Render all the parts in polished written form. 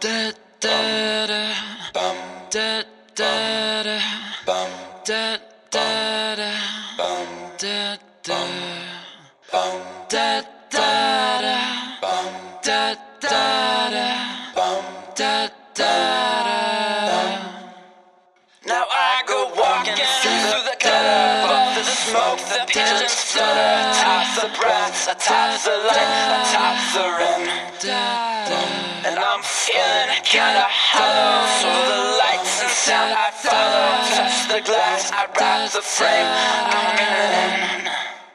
da da da bum da da da bum da da da bum da da bum da da da bum da da da bum da da da. Now I go walking through the gutter, the smoke, the pigeons flutter, atop the brass, atop the light, atop the rim. And I'm feeling kinda hollow, so the lights and sound I follow, touch the glass, I wrap the frame, I'm in.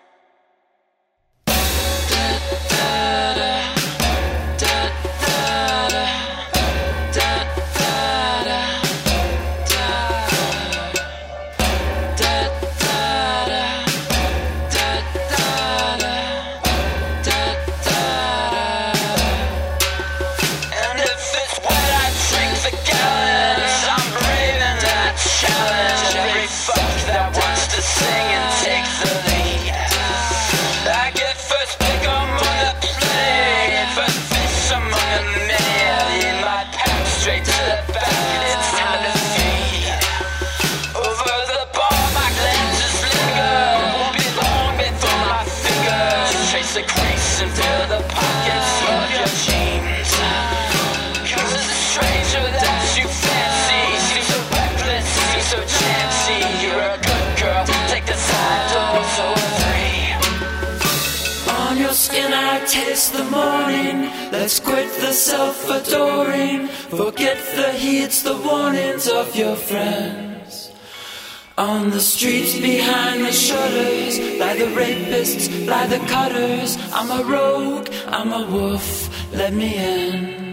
Skin I taste the morning. Let's quit the self-adoring. Forget the heats, the warnings of your friends. On the streets behind the shutters lie the rapists, lie the cutters. I'm a rogue, I'm a wolf, let me in.